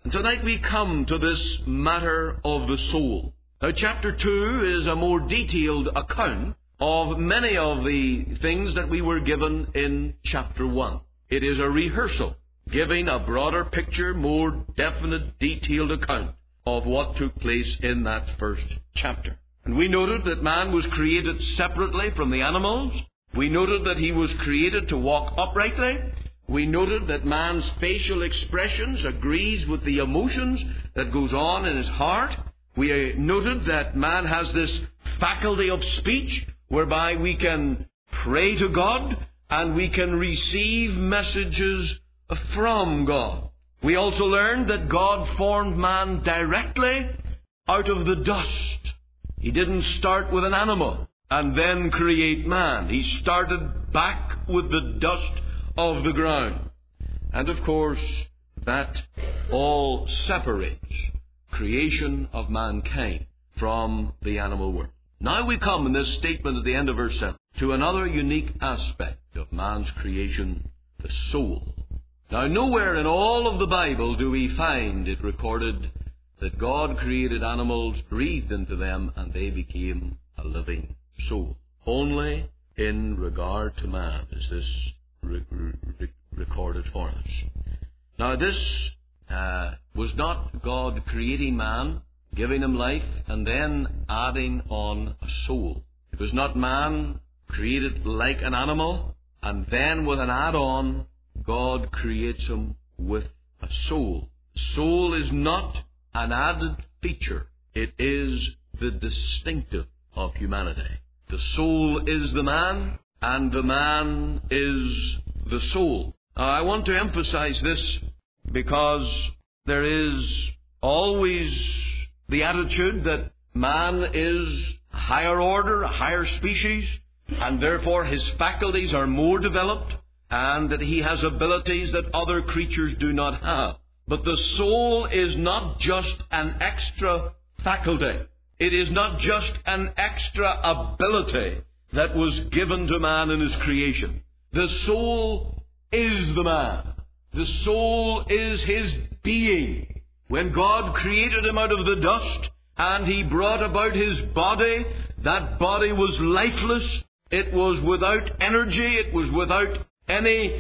And tonight we come to this matter of the soul. Now, chapter 2 is a more detailed account of many of the things that we were given in chapter 1. It is a rehearsal, giving a broader picture, more definite, detailed account of what took place in that first chapter. And we noted that man was created separately from the animals. We noted that he was created to walk uprightly. We noted that man's facial expressions agrees with the emotions that goes on in his heart. We noted that man has this faculty of speech whereby we can pray to God and we can receive messages from God. We also learned that God formed man directly out of the dust. He didn't start with an animal and then create man. He started back with the dust of the ground. And of course, that all separates creation of mankind from the animal world. Now we come in this statement at the end of verse 7 to another unique aspect of man's creation, the soul. Now, nowhere in all of the Bible do we find it recorded that God created animals, breathed into them, and they became a living soul. Only in regard to man is this recorded for us. Now, this was not God creating man, giving him life, and then adding on a soul. It was not man created like an animal, and then with an add-on, God creates him with a soul. Soul is not an added feature. It is the distinctive of humanity. The soul is the man, and the man is the soul. Now, I want to emphasize this because there is always the attitude that man is a higher order, a higher species, and therefore his faculties are more developed, and that he has abilities that other creatures do not have. But the soul is not just an extra faculty. It is not just an extra ability that was given to man in his creation. The soul is the man. The soul is his being. When God created him out of the dust and he brought about his body, that body was lifeless. It was without energy. It was without any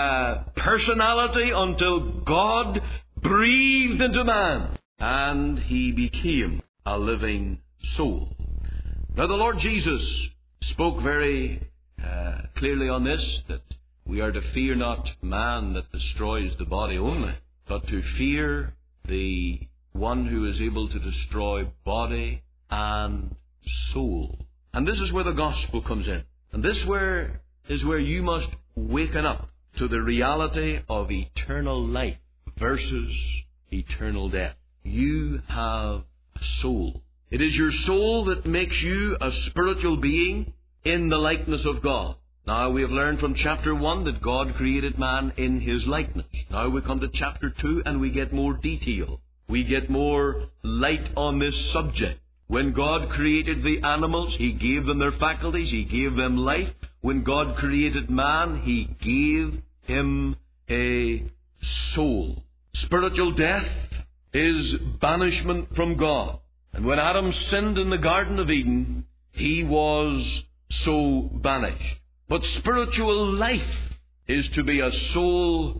personality until God breathed into man and he became a living soul. Now, the Lord Jesus spoke very clearly on this, that we are to fear not man that destroys the body only, but to fear the one who is able to destroy body and soul. And this is where the gospel comes in. And this is where you must waken up to the reality of eternal life versus eternal death. You have a soul. It is your soul that makes you a spiritual being in the likeness of God. Now, we have learned from chapter 1 that God created man in his likeness. Now we come to chapter 2 and we get more detail. We get more light on this subject. When God created the animals, he gave them their faculties, he gave them life. When God created man, he gave him a soul. Spiritual death is banishment from God. And when Adam sinned in the Garden of Eden, he was so banished. But spiritual life is to be a soul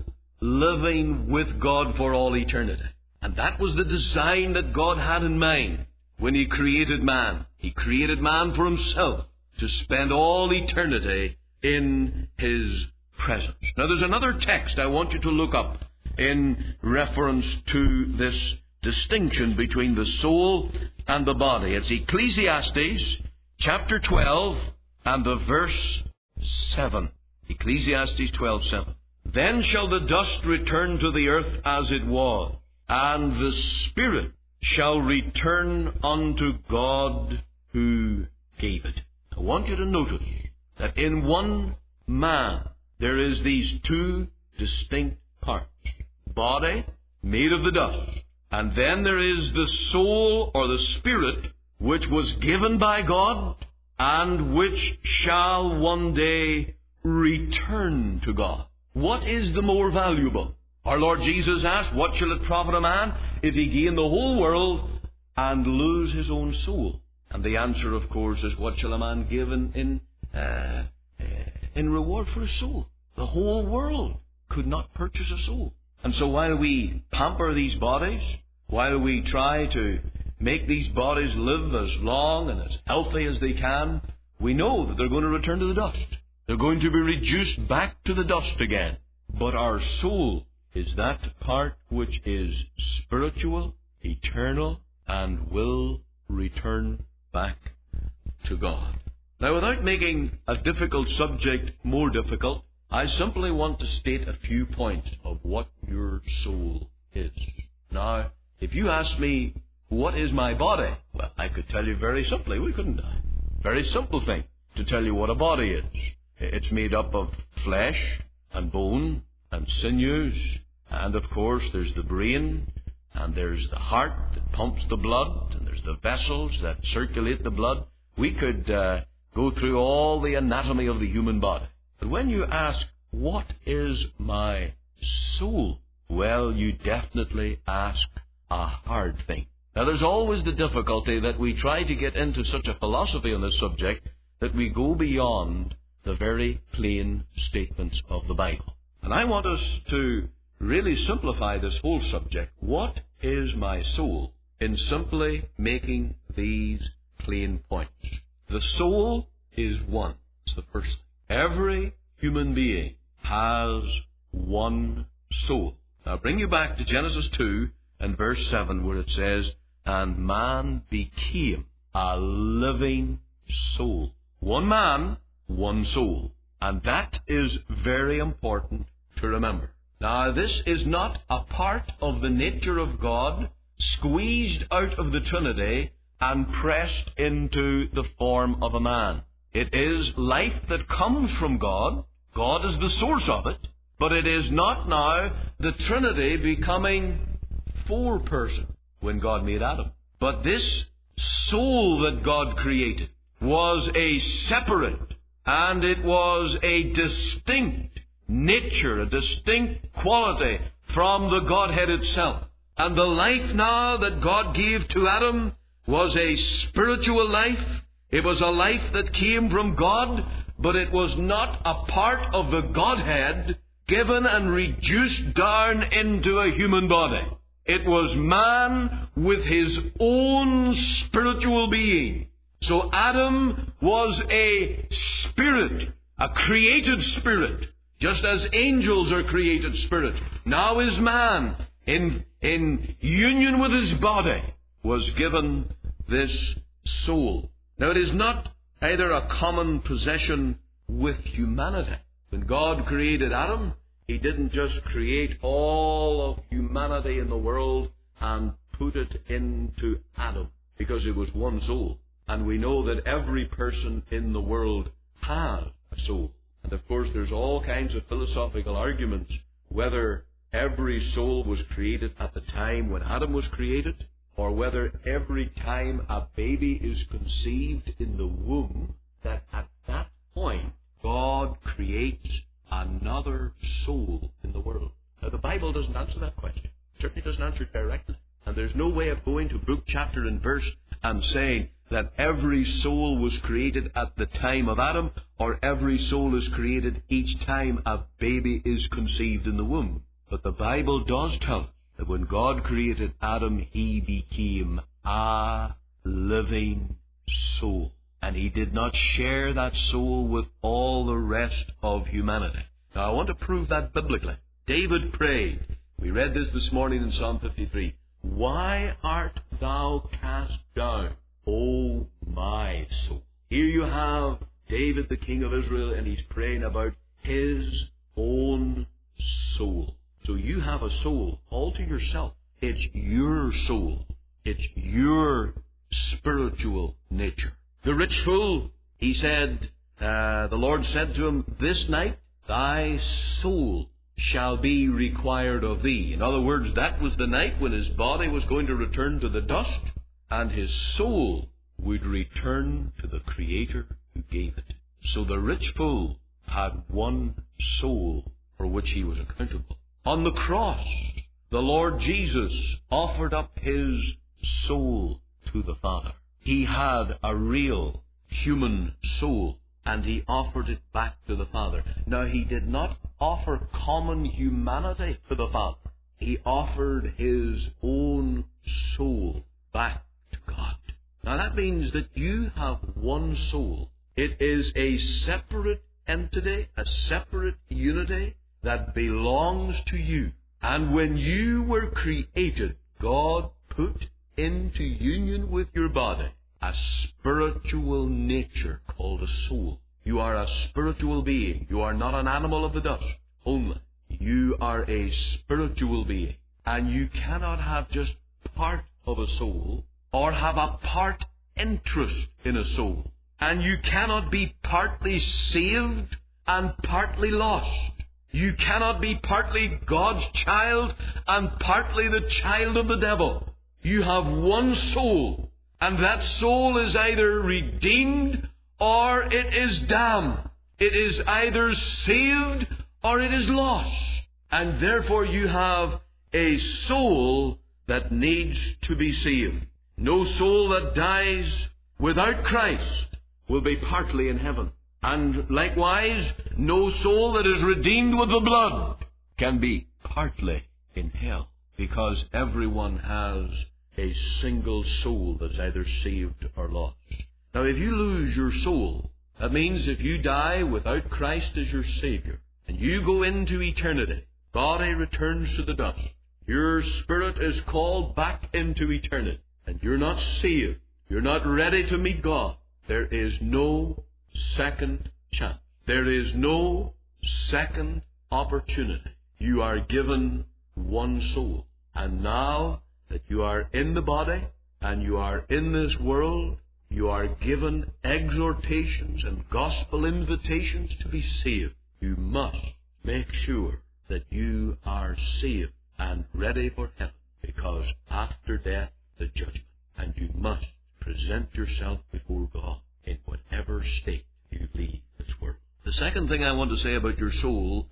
living with God for all eternity. And that was the design that God had in mind when he created man. He created man for himself to spend all eternity in his presence. Now, there's another text I want you to look up in reference to this distinction between the soul and the body. It's Ecclesiastes chapter 12 and the verse 7. Ecclesiastes 12:7. Then shall the dust return to the earth as it was, and the spirit shall return unto God who gave it. I want you to notice that in one man there is these two distinct parts. Body, made of the dust. And then there is the soul or the spirit, which was given by God and which shall one day return to God. What is the more valuable? Our Lord Jesus asked, what shall it profit a man if he gain the whole world and lose his own soul? And the answer, of course, is what shall a man give in reward for his soul? The whole world could not purchase a soul. And so while we pamper these bodies, while we try to make these bodies live as long and as healthy as they can, we know that they're going to return to the dust. They're going to be reduced back to the dust again. But our soul is that part which is spiritual, eternal, and will return back to God. Now, without making a difficult subject more difficult, I simply want to state a few points of what your soul is. Now, if you ask me, what is my body? Well, I could tell you very simply, couldn't I? Very simple thing to tell you what a body is. It's made up of flesh and bone and sinews, and of course there's the brain, and there's the heart that pumps the blood, and there's the vessels that circulate the blood. We could go through all the anatomy of the human body. But when you ask, what is my soul? Well, you definitely ask a hard thing. Now, there's always the difficulty that we try to get into such a philosophy on this subject that we go beyond the very plain statements of the Bible. And I want us to really simplify this whole subject. What is my soul? In simply making these plain points. The soul is one. It's the first thing. Every human being has one soul. Now, I'll bring you back to Genesis 2 and verse 7, where it says, and man became a living soul. One man, one soul. And that is very important to remember. Now, this is not a part of the nature of God, squeezed out of the Trinity and pressed into the form of a man. It is life that comes from God. God is the source of it. But it is not now the Trinity becoming four-person when God made Adam. But this soul that God created was a separate and it was a distinct nature, a distinct quality from the Godhead itself. And the life now that God gave to Adam was a spiritual life. It was a life that came from God, but it was not a part of the Godhead given and reduced down into a human body. It was man with his own spiritual being. So Adam was a spirit, a created spirit, just as angels are created spirit. Now is man, in union with his body, was given this soul. Now it is not either a common possession with humanity. When God created Adam, He didn't just create all of humanity in the world and put it into Adam, because it was one soul. And we know that every person in the world has a soul. And of course there's all kinds of philosophical arguments whether every soul was created at the time when Adam was created, or whether every time a baby is conceived in the womb, that at that point God creates another soul in the world. Now the Bible doesn't answer that question. It certainly doesn't answer it directly. And there's no way of going to book, chapter and verse and saying that every soul was created at the time of Adam, or every soul is created each time a baby is conceived in the womb. But the Bible does tell us that when God created Adam, He became a living soul. And He did not share that soul with all the rest of humanity. Now I want to prove that biblically. David prayed. We read this morning in Psalm 53. Why art thou cast down, O my soul? Here you have David, the king of Israel, and he's praying about his own soul. So you have a soul all to yourself. It's your soul. It's your spiritual nature. The rich fool, he said, the Lord said to him, this night thy soul shall be required of thee. In other words, that was the night when his body was going to return to the dust, and his soul would return to the Creator who gave it. So the rich fool had one soul for which he was accountable. On the cross, the Lord Jesus offered up His soul to the Father. He had a real human soul, and He offered it back to the Father. Now, He did not offer common humanity to the Father. He offered His own soul back to God. Now, that means that you have one soul. It is a separate entity, a separate unity that belongs to you. And when you were created, God put into union with your body a spiritual nature called a soul. You are a spiritual being. You are not an animal of the dust only. You are a spiritual being. And you cannot have just part of a soul or have a part interest in a soul. And you cannot be partly saved and partly lost. You cannot be partly God's child and partly the child of the devil. You have one soul, and that soul is either redeemed or it is damned. It is either saved or it is lost. And therefore you have a soul that needs to be saved. No soul that dies without Christ will be partly in heaven. And likewise, no soul that is redeemed with the blood can be partly in hell, because everyone has a single soul that's either saved or lost. Now, if you lose your soul, that means if you die without Christ as your Savior, and you go into eternity, body returns to the dust, your spirit is called back into eternity, and you're not saved, you're not ready to meet God, there is no second chance. There is no second opportunity. You are given one soul. And now that you are in the body and you are in this world, you are given exhortations and gospel invitations to be saved. You must make sure that you are saved and ready for heaven, because after death, the judgment. And you must present yourself before God in whatever state you leave this world. The second thing I want to say about your soul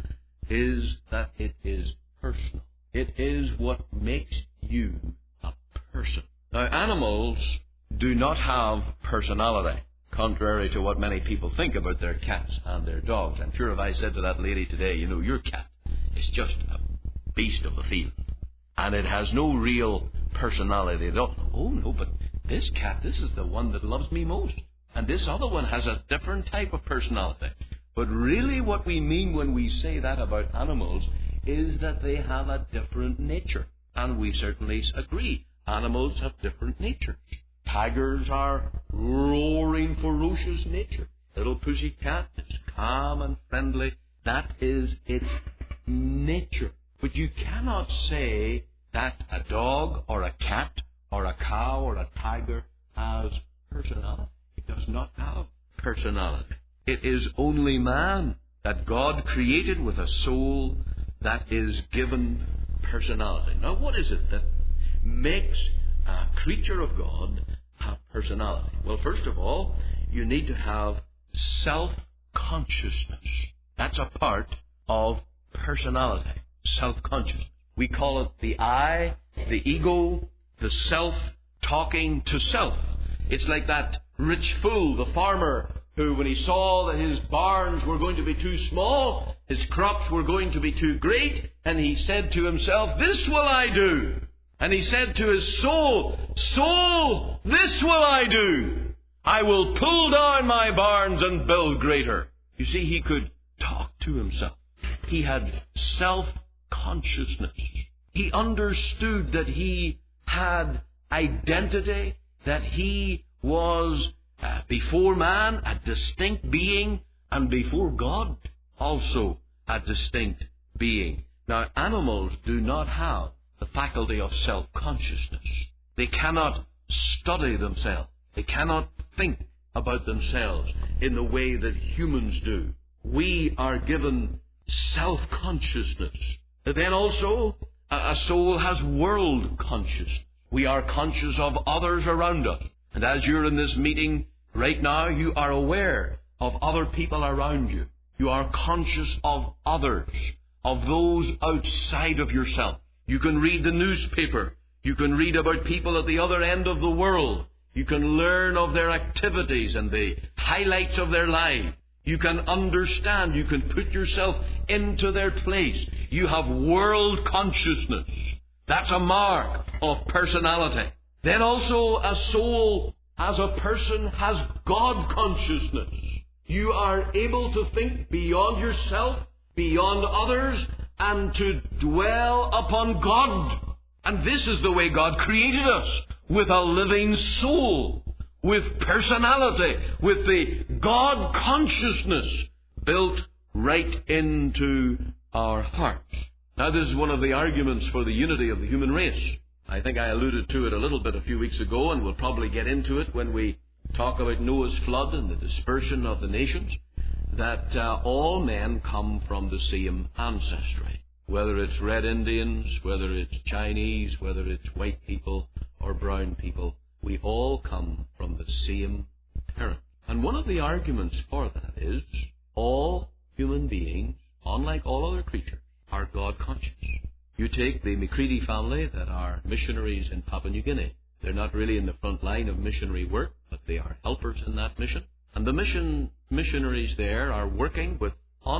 is that it is personal. It is what makes you a person. Now, animals do not have personality, contrary to what many people think about their cats and their dogs. I'm sure if I said to that lady today, you know, your cat is just a beast of the field, and it has no real personality at all. Oh, no, but this cat, this is the one that loves me most. And this other one has a different type of personality. But really what we mean when we say that about animals is that they have a different nature. And we certainly agree. Animals have different natures. Tigers are roaring, ferocious nature. Little pussy cat is calm and friendly. That is its nature. But you cannot say that a dog or a cat or a cow or a tiger has personality. It does not have personality. It is only man that God created with a soul that is given personality. Now, what is it that makes a creature of God have personality? Well, first of all, you need to have self-consciousness. That's a part of personality, self-consciousness. We call it the I, the ego, the self talking to self. It's like that rich fool, the farmer, who when he saw that his barns were going to be too small, his crops were going to be too great, and he said to himself, "This will I do." And he said to his soul, "Soul, this will I do. I will pull down my barns and build greater." You see, he could talk to himself. He had self-consciousness. He understood that he had identity, that he was before man a distinct being, and before God also a distinct being. Now, animals do not have the faculty of self-consciousness. They cannot study themselves. They cannot think about themselves in the way that humans do. We are given self-consciousness. Then also, a soul has world consciousness. We are conscious of others around us. And as you're in this meeting right now, you are aware of other people around you. You are conscious of others. of those outside of yourself. You can read the newspaper. You can read about people at the other end of the world. You can learn of their activities and the highlights of their life. You can understand. You can put yourself into their place. You have world consciousness. That's a mark of personality. Then also a soul as a person has God consciousness. You are able to think beyond yourself, beyond others, and to dwell upon God. And this is the way God created us, with a living soul, with personality, with the God consciousness built right into our hearts. Now, this is one of the arguments for the unity of the human race. I think I alluded to it a little bit a few weeks ago, and we'll probably get into it when we talk about Noah's flood and the dispersion of the nations, that all men come from the same ancestry. Whether it's red Indians, whether it's Chinese, whether it's white people or brown people, we all come from the same parent. And one of the arguments for that is all human beings, unlike all other creatures, are God conscious. You take the Macready family that are missionaries in Papua New Guinea. They're not really in the front line of missionary work, but they are helpers in that mission. And the missionaries there are working with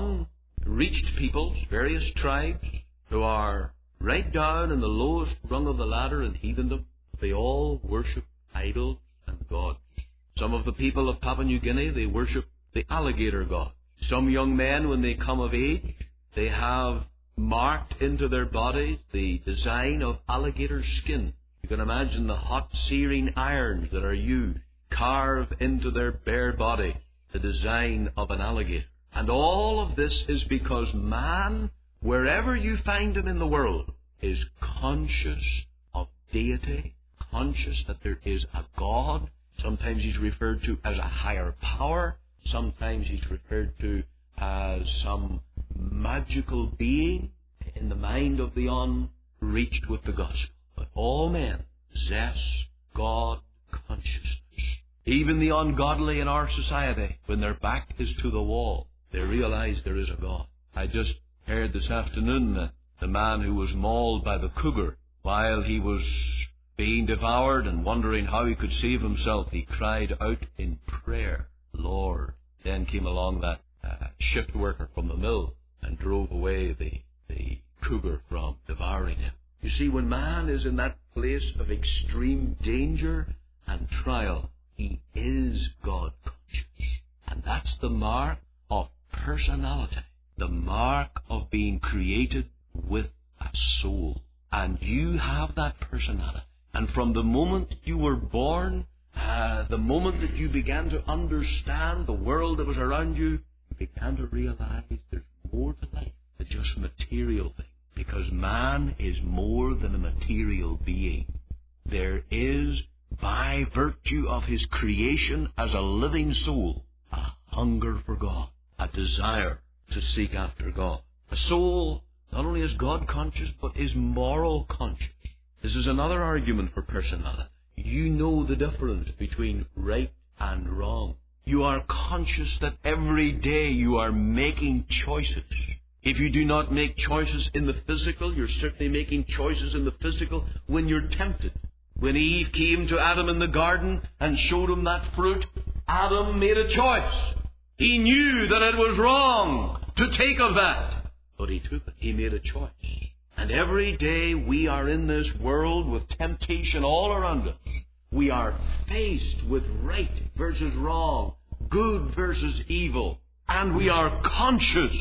unreached peoples, various tribes, who are right down in the lowest rung of the ladder in heathendom. They all worship idols and gods. Some of the people of Papua New Guinea, they worship the alligator god. Some young men, when they come of age, they have marked into their bodies the design of alligator skin. You can imagine the hot searing irons that are used, carve into their bare body the design of an alligator. And all of this is because man, wherever you find him in the world, is conscious of deity, conscious that there is a God. Sometimes he's referred to as a higher power. Sometimes he's referred to as some magical being in the mind of the unreached with the gospel. But all men possess God consciousness. Even the ungodly in our society, when their back is to the wall, they realize there is a God. I just heard this afternoon that the man who was mauled by the cougar, while he was being devoured and wondering how he could save himself, he cried out in prayer, Lord. Then came along that shift worker from the mill and drove away the cougar from devouring him. You see, when man is in that place of extreme danger and trial, he is God conscious. And that's the mark of personality, the mark of being created with a soul. And you have that personality. And from the moment you were born, the moment that you began to understand the world that was around you, you began to realize there's more to life than just material things. Because man is more than a material being. There is, by virtue of his creation as a living soul, a hunger for God, a desire to seek after God. A soul not only is God conscious, but is moral conscious. This is another argument for personality. You know the difference between right and wrong. You are conscious that every day you are making choices. If you do not make choices in the physical, you're certainly making choices in the physical when you're tempted. When Eve came to Adam in the garden and showed him that fruit, Adam made a choice. He knew that it was wrong to take of that, but he took it. He made a choice. And every day we are in this world with temptation all around us. We are faced with right versus wrong, good versus evil, and we are conscious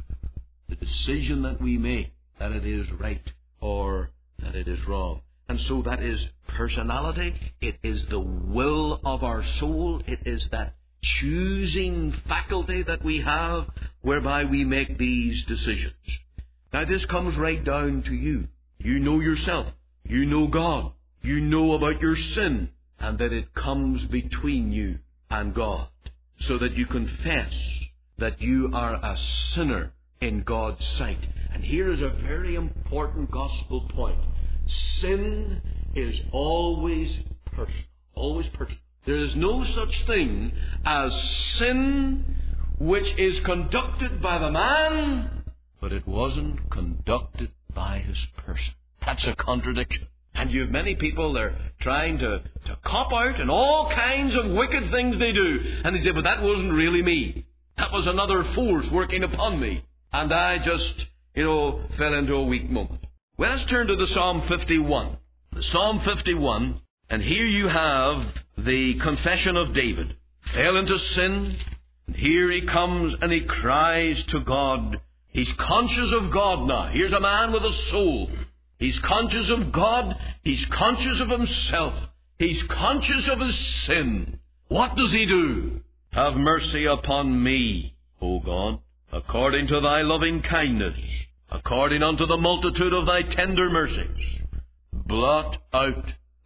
the decision that we make, that it is right or that it is wrong. And so that is personality. It is the will of our soul. It is that choosing faculty that we have whereby we make these decisions. Now this comes right down to you. You know yourself. You know God. You know about your sin, and that it comes between you and God, so that you confess that you are a sinner in God's sight. And here is a very important gospel point. Sin is always personal. Always personal. There is no such thing as sin which is conducted by the man but it wasn't conducted by His person. That's a contradiction. And you have many people, they're trying to cop out in all kinds of wicked things they do. And they say, but that wasn't really me. That was another force working upon me. And I just, fell into a weak moment. Well, let's turn to the Psalm 51. The Psalm 51, and here you have the confession of David. Fell into sin, and here he comes and he cries to God. He's conscious of God now. Here's a man with a soul. He's conscious of God. He's conscious of himself. He's conscious of his sin. What does he do? Have mercy upon me, O God, according to thy loving kindness, according unto the multitude of thy tender mercies. Blot out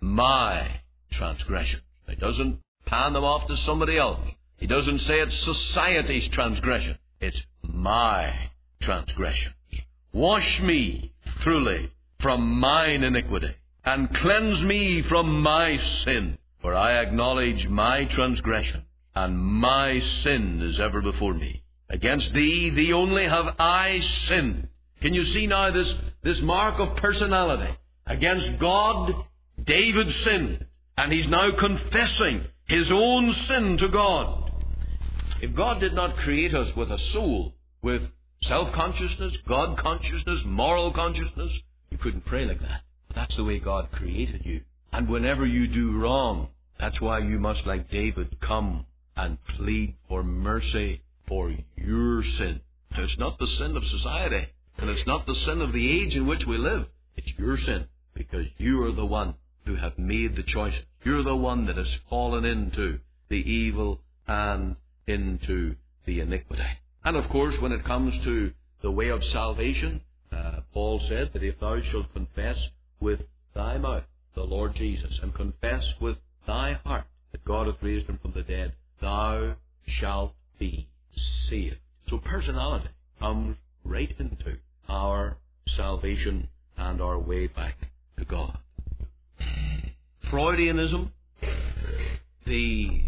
my transgressions. He doesn't pan them off to somebody else. He doesn't say it's society's transgression. It's my transgressions. Wash me thoroughly from mine iniquity, and cleanse me from my sin. For I acknowledge my transgression, and my sin is ever before me. Against thee, thee only have I sinned. Can you see now this mark of personality? Against God, David sinned, and he's now confessing his own sin to God. If God did not create us with a soul, with self-consciousness, God-consciousness, moral consciousness, you couldn't pray like that. But that's the way God created you. And whenever you do wrong, that's why you must, like David, come and plead for mercy for your sin. Now, it's not the sin of society, and it's not the sin of the age in which we live. It's your sin, because you are the one who have made the choices. You're the one that has fallen into the evil and into the iniquity. And of course, when it comes to the way of salvation, Paul said that if thou shalt confess with thy mouth the Lord Jesus, and confess with thy heart that God hath raised him from the dead, thou shalt be saved. So personality comes right into our salvation and our way back to God. Freudianism, the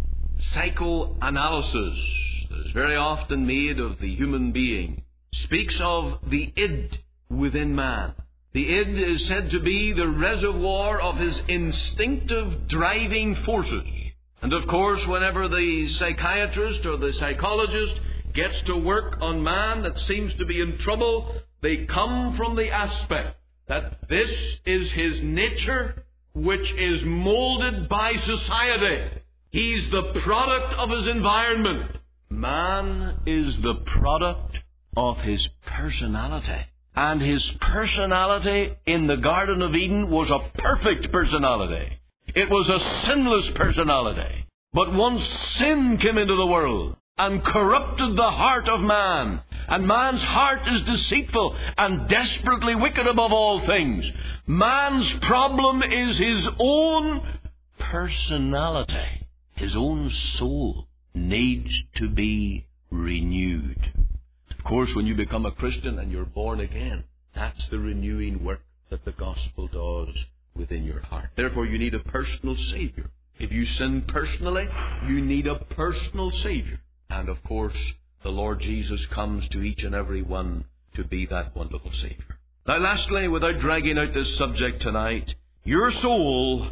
psychoanalysis that is very often made of the human being, speaks of the id within man. The id is said to be the reservoir of his instinctive driving forces. And of course, whenever the psychiatrist or the psychologist gets to work on man that seems to be in trouble, they come from the aspect that this is his nature, which is molded by society. He's the product of his environment. Man is the product of his personality. And his personality in the Garden of Eden was a perfect personality. It was a sinless personality. But once sin came into the world and corrupted the heart of man, and man's heart is deceitful and desperately wicked above all things, man's problem is his own personality. His own soul needs to be renewed. Of course, when you become a Christian and you're born again, that's the renewing work that the gospel does within your heart. Therefore, you need a personal Savior. If you sin personally, you need a personal Savior. And of course, the Lord Jesus comes to each and every one to be that wonderful Savior. Now, lastly, without dragging out this subject tonight, your soul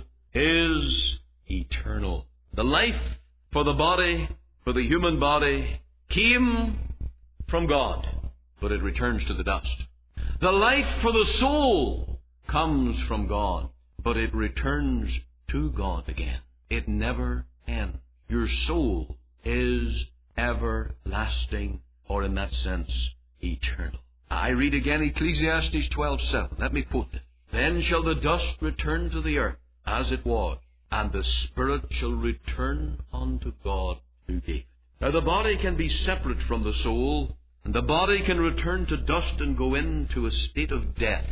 is eternal. The life for the body, for the human body, came from God, but it returns to the dust. The life for the soul comes from God, but it returns to God again. It never ends. Your soul is everlasting, or in that sense, eternal. I read again Ecclesiastes 12:7. Let me quote it. Then shall the dust return to the earth as it was, and the spirit shall return unto God who gave it. Now the body can be separate from the soul, and the body can return to dust and go into a state of death.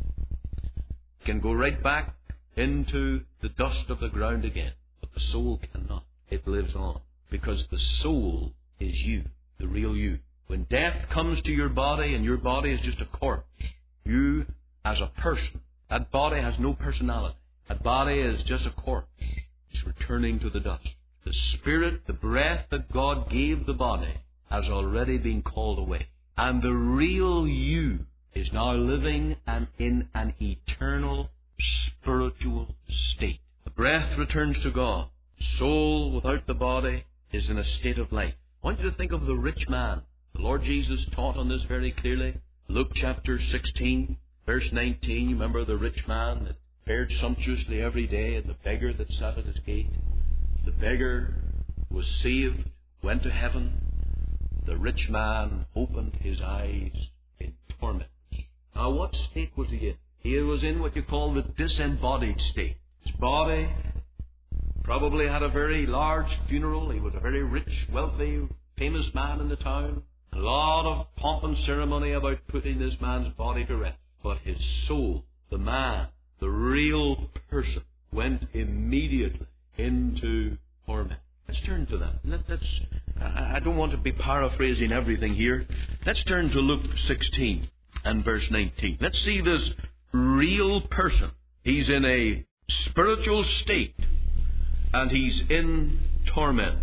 It can go right back into the dust of the ground again. But the soul cannot. It lives on. Because the soul is you, the real you. When death comes to your body and your body is just a corpse, you as a person, that body has no personality. That body is just a corpse. It's returning to the dust. The spirit, the breath that God gave the body has already been called away. And the real you is now living in an eternal spiritual state. The breath returns to God. Soul without the body is in a state of life. I want you to think of the rich man. The Lord Jesus taught on this very clearly. Luke chapter 16, verse 19. You remember the rich man that fared sumptuously every day, and the beggar that sat at his gate. The beggar was saved, went to heaven. The rich man opened his eyes in torment. Now, what state was he in? He was in what you call the disembodied state. His body probably had a very large funeral. He was a very rich, wealthy, famous man in the town. A lot of pomp and ceremony about putting this man's body to rest. But his soul, the man, the real person, went immediately into torment. Let's turn to that. I don't want to be paraphrasing everything here. Let's turn to Luke 16 and verse 19. Let's see this real person. He's in a spiritual state, and he's in torment.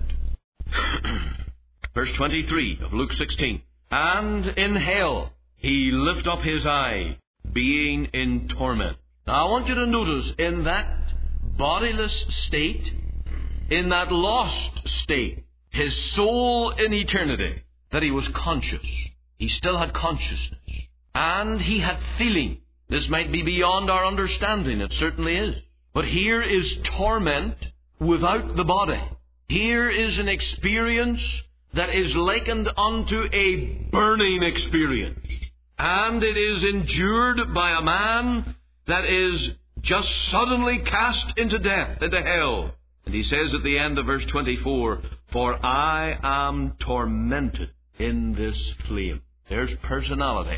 Verse 23 of Luke 16. And in hell he lift up his eye, being in torment. Now I want you to notice, in that bodiless state, in that lost state, his soul in eternity, that he was conscious. He still had consciousness. And he had feeling. This might be beyond our understanding. It certainly is. But here is torment without the body. Here is an experience that is likened unto a burning experience. And it is endured by a man that is just suddenly cast into death, into hell. And he says at the end of verse 24, for I am tormented in this flame. There's personality.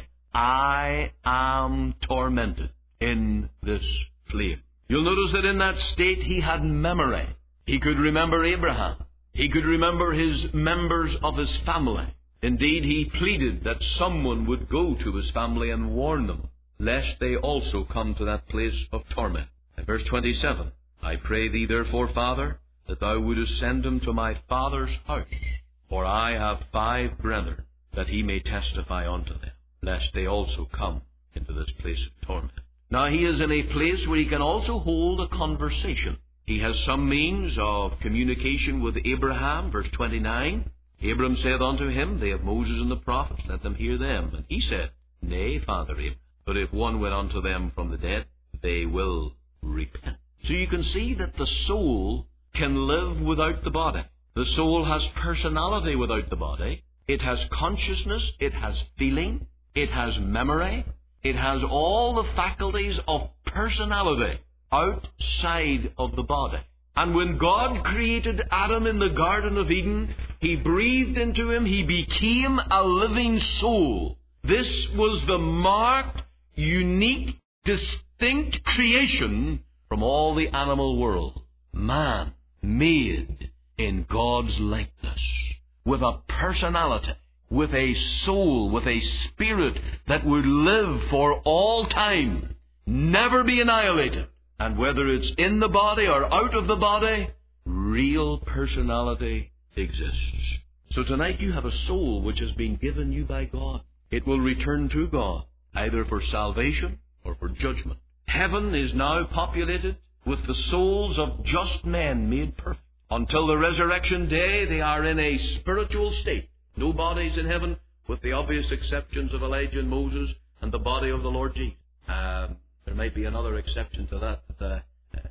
I am tormented in this flame. You'll notice that in that state he had memory. He could remember Abraham. He could remember his members of his family. Indeed, he pleaded that someone would go to his family and warn them, lest they also come to that place of torment. And verse 27, I pray thee therefore, Father, that thou wouldest send him to my father's house, for I have 5 brethren, that he may testify unto them, lest they also come into this place of torment. Now he is in a place where he can also hold a conversation. He has some means of communication with Abraham. Verse 29, Abram said unto him, they have Moses and the prophets, let them hear them. And he said, Nay, Father Abraham, but if one went unto them from the dead, they will repent. So you can see that the soul can live without the body. The soul has personality without the body. It has consciousness. It has feeling. It has memory. It has all the faculties of personality outside of the body. And when God created Adam in the Garden of Eden, He breathed into him, he became a living soul. This was the marked, unique, distinct creation from all the animal world. Man made in God's likeness, with a personality, with a soul, with a spirit that would live for all time, never be annihilated. And whether it's in the body or out of the body, real personality exists. So tonight you have a soul which has been given you by God. It will return to God, either for salvation or for judgment. Heaven is now populated with the souls of just men made perfect. Until the resurrection day, they are in a spiritual state. No bodies in heaven, with the obvious exceptions of Elijah and Moses and the body of the Lord Jesus. There might be another exception to that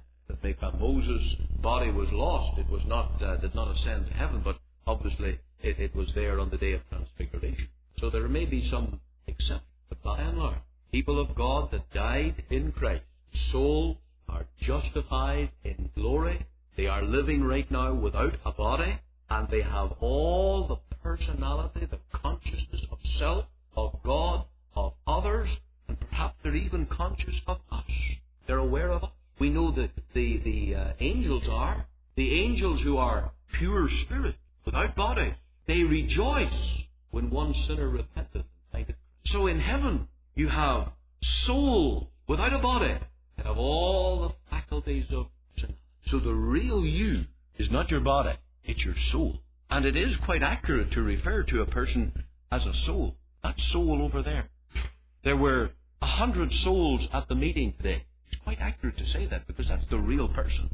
Moses' body was lost. It was not did not ascend to heaven, but obviously it was there on the day of transfiguration. So there may be some exception. But by and large, people of God that died in Christ, souls are justified in glory. They are living right now without a body, and they have all the personality, the consciousness of self, of God, of others, and perhaps they're even conscious of us. They're aware of us. We know that the angels are. The angels who are pure spirit, without body, they rejoice when one sinner repenteth and findeth Christ. So in heaven, you have soul without a body, and have all the faculties of sin. So the real you is not your body, it's your soul. And it is quite accurate to refer to a person as a soul. That soul over there. There were 100 souls at the meeting today. It's quite accurate to say that because that's the real person.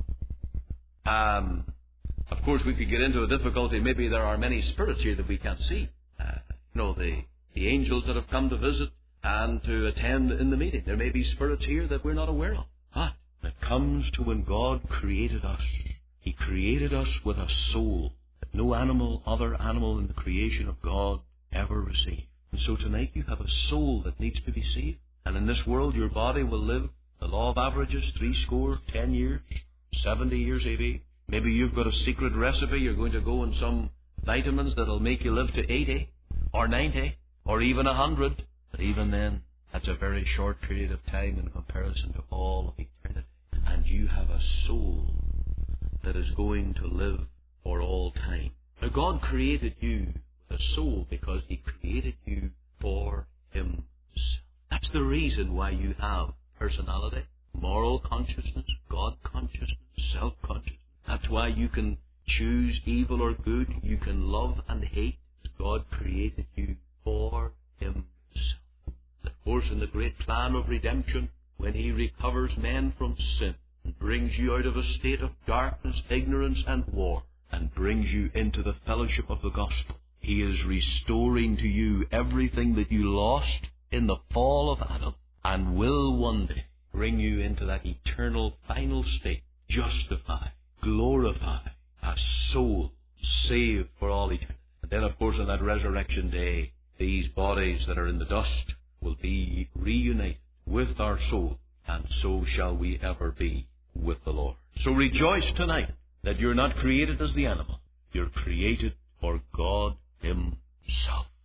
Of course, we could get into a difficulty. Maybe there are many spirits here that we can't see. The angels that have come to visit and to attend in the meeting. There may be spirits here that we're not aware of. But when it comes to when God created us, He created us with a soul that no other animal in the creation of God ever received. And so tonight you have a soul that needs to be saved. And in this world your body will live, the law of averages, 10 years, 70 years maybe. Maybe you've got a secret recipe. You're going to go on some vitamins that'll make you live to 80 or 90 or even 100. But even then, that's a very short period of time in comparison to all of eternity. And you have a soul that is going to live for all time. Now, God created you with a soul because He created you for Himself. That's the reason why you have personality, moral consciousness, God consciousness, self-consciousness. That's why you can choose evil or good. You can love and hate. God created you for Himself. Of course, in the great plan of redemption, when He recovers men from sin and brings you out of a state of darkness, ignorance, and war, and brings you into the fellowship of the gospel, He is restoring to you everything that you lost in the fall of Adam, and will one day bring you into that eternal final state, justified, glorified, a soul saved for all eternity. And then, of course, on that resurrection day, these bodies that are in the dust will be reunited with our soul, and so shall we ever be with the Lord. So rejoice tonight that you're not created as the animal. You're created for God Himself.